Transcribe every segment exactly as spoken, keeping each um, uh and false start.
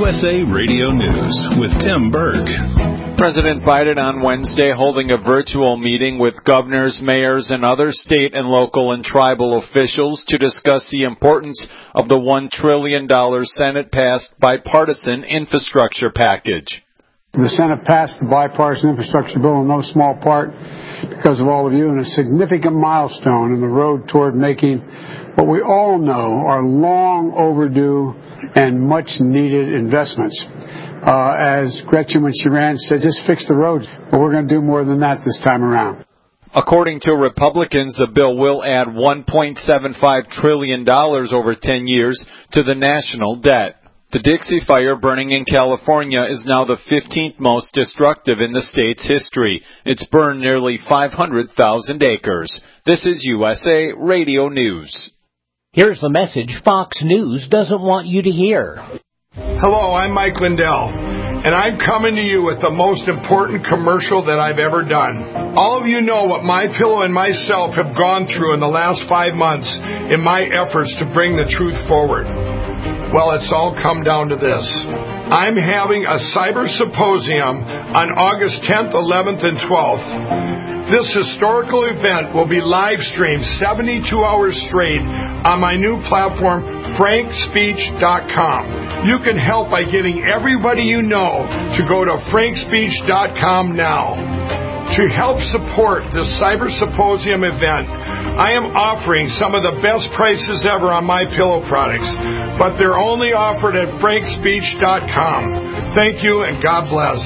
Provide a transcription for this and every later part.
S A Radio News with Tim Berg. President Biden on Wednesday holding a virtual meeting with governors, mayors, and other state and local and tribal officials to discuss the importance of the one trillion dollars Senate-passed bipartisan infrastructure package. The Senate passed the bipartisan infrastructure bill in no small part because of all of you, and a significant milestone in the road toward making what we all know are long overdue and much needed investments. Uh, as Gretchen, when she ran, said, just fix the roads. But we're going to do more than that this time around. According to Republicans, the bill will add one point seven five trillion dollars over ten years to the national debt. The Dixie Fire burning in California is now the fifteenth most destructive in the state's history. It's burned nearly five hundred thousand acres. This is U S A Radio News. Here's the message Fox News doesn't want you to hear. Hello, I'm Mike Lindell, and I'm coming to you with the most important commercial that I've ever done. All of you know what MyPillow and myself have gone through in the last five months in my efforts to bring the truth forward. Well, it's all come down to this. I'm having a cyber symposium on August tenth, eleventh, and twelfth. This historical event will be live streamed seventy-two hours straight on my new platform, frank speech dot com. You can help by getting everybody you know to go to frank speech dot com now. To help support this Cyber Symposium event, I am offering some of the best prices ever on MyPillow products, but they're only offered at frank speech dot com. Thank you, and God bless.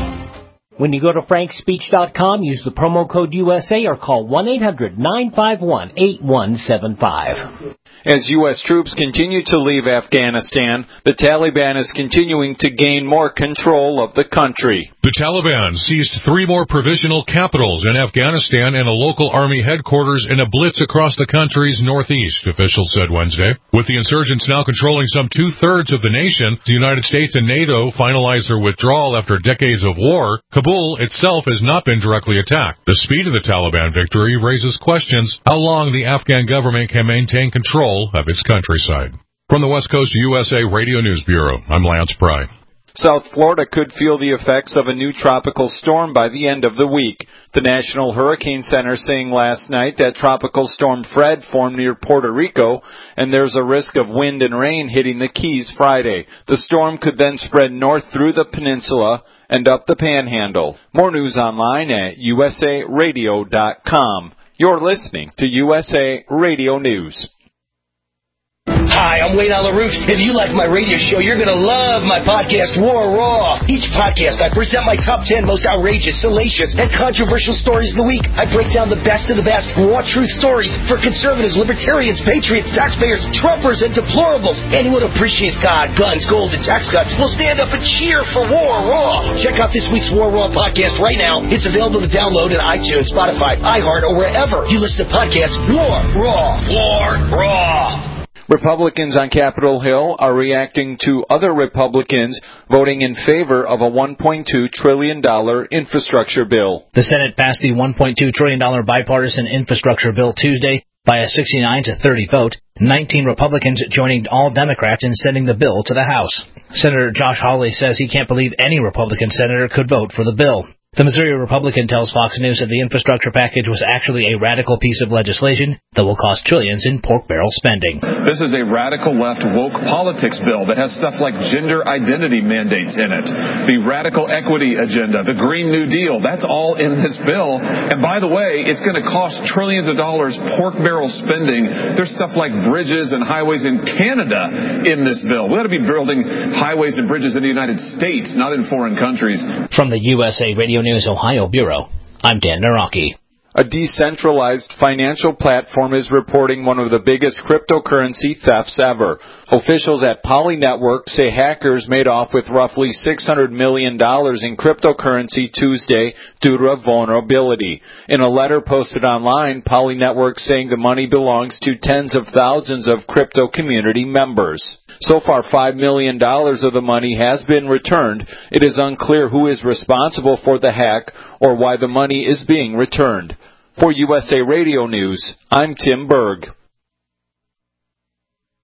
When you go to frank speech dot com, use the promo code U S A or call one eight hundred nine five one eight one seven five. As U S troops continue to leave Afghanistan, the Taliban is continuing to gain more control of the country. The Taliban seized three more provisional capitals in Afghanistan and a local army headquarters in a blitz across the country's northeast, officials said Wednesday. With the insurgents now controlling some two-thirds of the nation, the United States and NATO finalized their withdrawal after decades of war. Kabul itself has not been directly attacked. The speed of the Taliban victory raises questions how long the Afghan government can maintain control of its countryside. From the West Coast U S A Radio News Bureau, I'm Lance Pry. South Florida could feel the effects of a new tropical storm by the end of the week. The National Hurricane Center saying last night that Tropical Storm Fred formed near Puerto Rico, and there's a risk of wind and rain hitting the Keys Friday. The storm could then spread north through the peninsula and up the Panhandle. More news online at U S A radio dot com. You're listening to U S A Radio News. Hi, I'm Wayne LaRouche. If you like my radio show, you're going to love my podcast, War Raw. Each podcast, I present my top ten most outrageous, salacious, and controversial stories of the week. I break down the best of the best raw truth stories for conservatives, libertarians, patriots, taxpayers, Trumpers, and deplorables. Anyone who appreciates God, guns, gold, and tax cuts will stand up and cheer for War Raw. Check out this week's War Raw podcast right now. It's available to download on iTunes, Spotify, iHeart, or wherever you listen to podcasts. War Raw. War Raw. Republicans on Capitol Hill are reacting to other Republicans voting in favor of a one point two trillion dollars infrastructure bill. The Senate passed the one point two trillion dollars bipartisan infrastructure bill Tuesday by a sixty-nine to thirty vote, nineteen Republicans joining all Democrats in sending the bill to the House. Senator Josh Hawley says he can't believe any Republican senator could vote for the bill. The Missouri Republican tells Fox News that the infrastructure package was actually a radical piece of legislation that will cost trillions in pork barrel spending. This is a radical left woke politics bill that has stuff like gender identity mandates in it. The radical equity agenda, the Green New Deal, that's all in this bill. And by the way, it's going to cost trillions of dollars pork barrel spending. There's stuff like bridges and highways in Canada in this bill. We ought to be building highways and bridges in the United States, not in foreign countries. From the U S A Radio News Ohio Bureau, I'm Dan Naraki. A decentralized financial platform is reporting one of the biggest cryptocurrency thefts ever. Officials at Poly Network say hackers made off with roughly six hundred million dollars in cryptocurrency Tuesday due to a vulnerability. In a letter posted online, Poly Network saying the money belongs to tens of thousands of crypto community members. So far, five million dollars of the money has been returned. It is unclear who is responsible for the hack or why the money is being returned. For U S A Radio News, I'm Tim Berg.